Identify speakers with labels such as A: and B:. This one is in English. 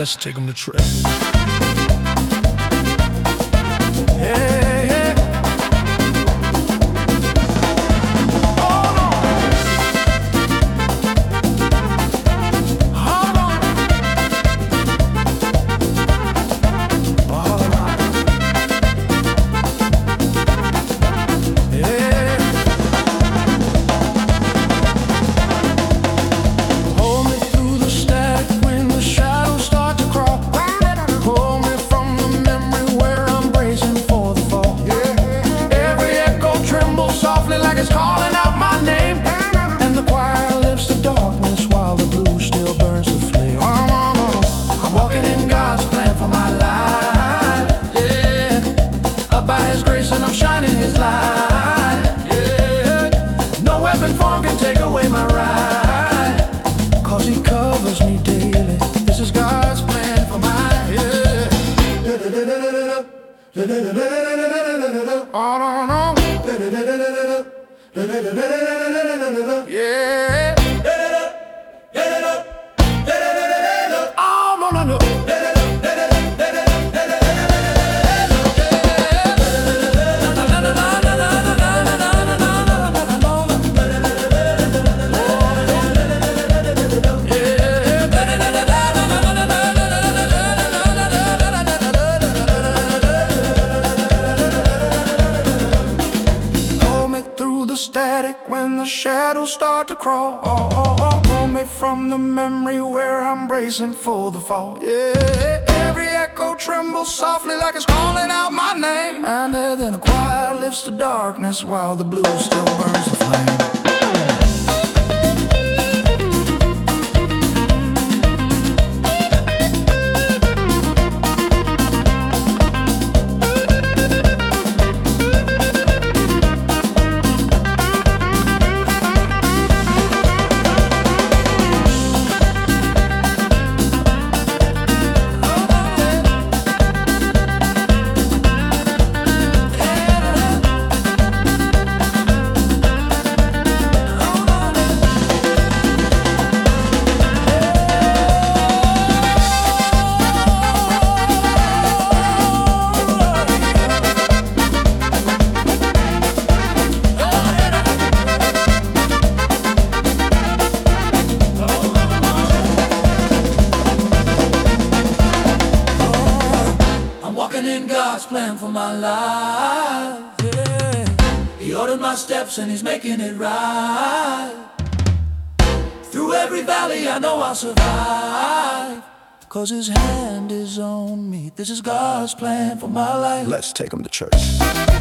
A: let's take them to church. Yeah. It's calling out my name, and the choir lifts the darkness while the blue still burns the flame. I'm walking in God's plan for my life, yeah. Up by His grace and I'm shining His light, yeah. No weapon formed can take away my ride, 'cause He covers me daily. This is God's plan for my life, yeah. Yeah. I'm on a no. Static when the shadows start to crawl. Pull me from the memory where I'm bracing for the fall. Yeah, every echo trembles softly like it's calling out my name, and then a choir lifts the darkness while the blue still burns the flame. In God's plan for my life, yeah. He ordered my steps and He's making it right. Through every valley I know I'll survive, 'cause His hand is on me. This is God's plan for my life. Let's take Him to church.